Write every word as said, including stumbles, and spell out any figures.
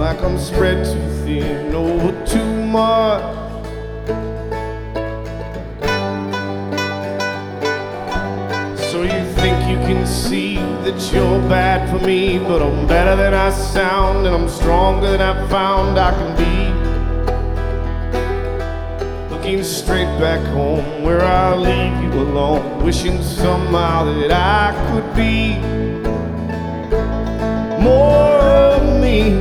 like I'm spread too thin or too much. So you think you can see that you're bad for me, but I'm better than I sound, and I'm stronger than I've found I can be. Looking straight back home where I leave you alone, wishing somehow that I could be more of me.